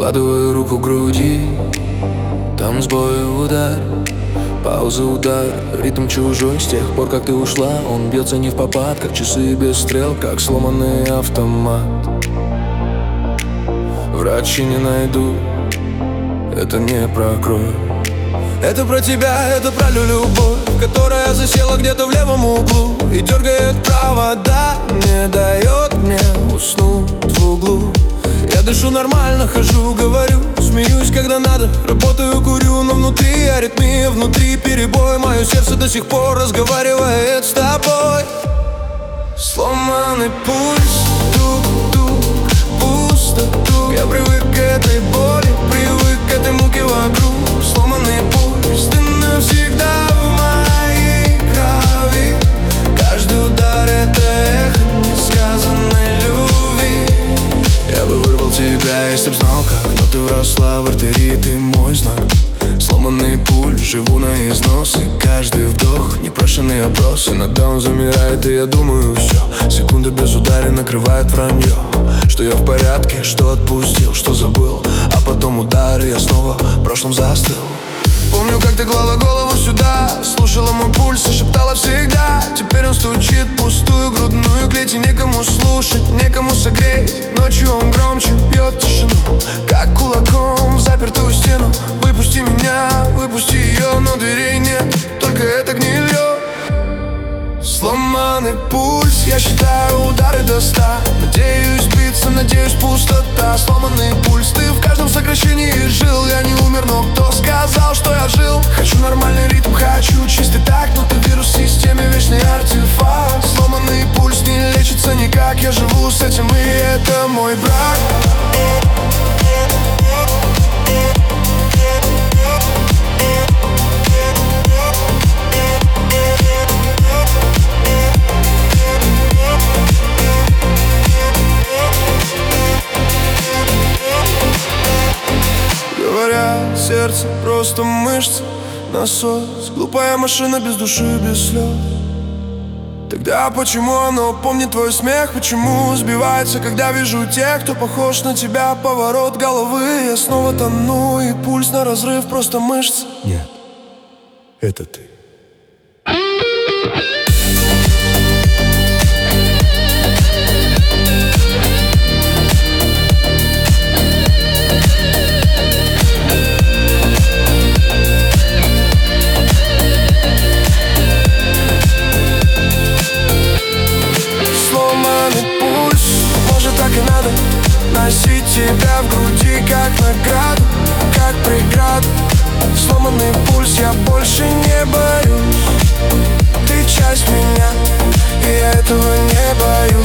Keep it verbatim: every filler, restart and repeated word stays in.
Прикладываю руку к груди, там сбой, удар, пауза, удар, ритм чужой. С тех пор, как ты ушла, он бьется не в попад, как часы без стрел, как сломанный автомат. Врачи не найду, это не прокрою. Это про тебя, это про любовь, которая засела где-то в левом углу и дергает провода, не дает мне уснуть в углу. Я дышу нормально, хожу, говорю, смеюсь, когда надо, работаю, курю, но внутри аритмия, внутри перебой. Мое сердце до сих пор разговаривает с тобой. Сломанный пульс, тук-тук, пусто, тук. Я привык к этой боли, привык к этой муке вокруг. Сломанный пульс, ты навсегда в моей крови. Каждый удар — это эхо несказанной любви. Я бы вырвал тебя, если б знал как, но ты вросла в артерии, ты мой знак. Сломанный пульс, живу на износ, и каждый вдох — непрошенный опрос. Иногда он замирает, и я думаю, все. Секунда без удара накрывает вранье, что я в порядке, что отпустил, что забыл. А потом удар, и я снова в прошлом застыл. Помню, как ты клала голову сюда, слушала мой пульс и шептала всегда. Теперь он стучит в пустую грудную клеть, и некому слушать, некому согреть. Ночью он громче бьет тишину, как кулаком в запертую стену. Выпусти меня, выпусти ее, но дверей нет, только это гнилье. Сломанный пульс, я считаю удары до ста. Надеюсь сбиться, надеюсь пустота. Сломанный пульс, ты в каждом сокращении жил. Я не умер, но кто сказал, что я жил? Хочу нормальный ритм, хочу чистый такт, но ты вирус в системе, вечный артефакт. Сломанный пульс не лечится никак, я живу с этим, и это мой брак. Говорят, сердце просто мышцы, насос, глупая машина без души, без слез. Тогда почему оно помнит твой смех? Почему сбивается, когда вижу тех, кто похож на тебя? Поворот головы, я снова тону, и пульс на разрыв, просто мышцы. Нет, это ты. Носить тебя в груди, как награду, как преграду. Сломанный пульс, я больше не боюсь. Ты часть меня, и я этого не боюсь.